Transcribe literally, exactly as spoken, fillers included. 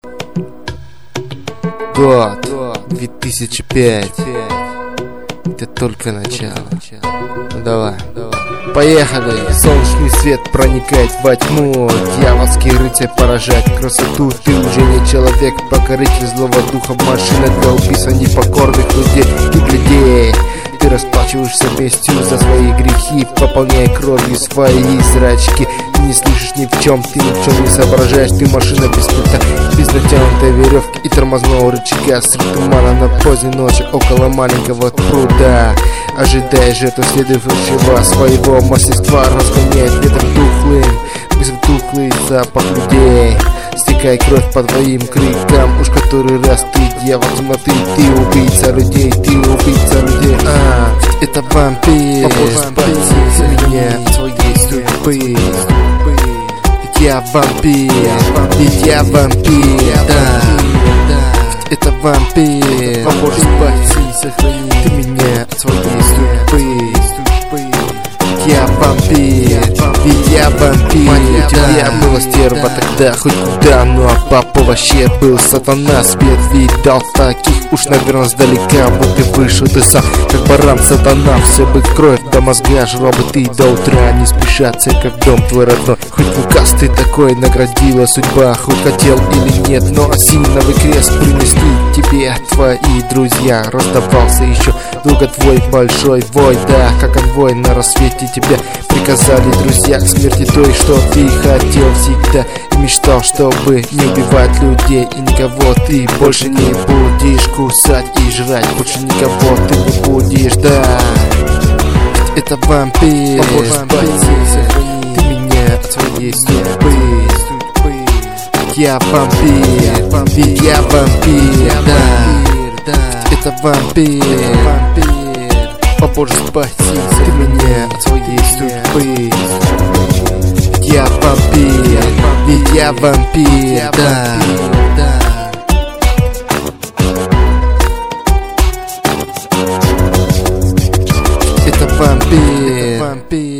Год две тысячи пятый. Это только начало. Ну давай, поехали. Солнечный свет проникает во тьму, дьявольский рыцарь поражает красоту. Ты уже не человек, покоритель злого духа, машина для убийства непокорных людей и людей. Ты расплачиваешься местью за свои грехи, пополняя кровью свои зрачки. Ты не слышишь ни в чем, ты ни в чем не соображаешь. Ты машина без пульта, без натянутой веревки и тормозного рычага. Среди тумана на поздней ночи около маленького пруда, ожидая жертву следующего своего мастерства. Разгоняет ветер тухлым, безвтухлый запах людей. Стекай кровь по твоим крикам, уж который раз ты дьявол темноты. Ты убийца людей, ты убийца людей. А, это вампир, поможет спасти меня от своей судьбы. Ведь я вампир, ведь я вампир, да. Это вампир, поможет спасти, сохрани ты меня от своей судьбы. Я вампир, ведь я вампир. Я была стерва тогда хоть куда, ну а папа вообще был сатана. Свет видал таких уж, наверное, сдалека. Вот и вышел ты сам, как баран сатана. Все бы кровь до мозга, жрал бы ты до утра. Не спеша, церковь, дом твой родной. Хоть указ ты такой наградила судьба, хоть хотел или нет, но осиновый крест принесли тебе твои друзья. Раздавался еще долго твой большой вой, да, как конвой на рассвете тебя приказали друзья к смерти той, что ты хотел всегда и мечтал, чтобы не убивать людей и никого. Ты больше не будешь кусать и жрать, больше никого ты не будешь, да. Это вампир, поможет спасти, сохрани ты меня от своей судьбы. Я вампир, ведь я вампир, да. Это вампир, поможет спасти ты меня от своей судьбы. Я вампир, ведь я вампир, да. Это вампир.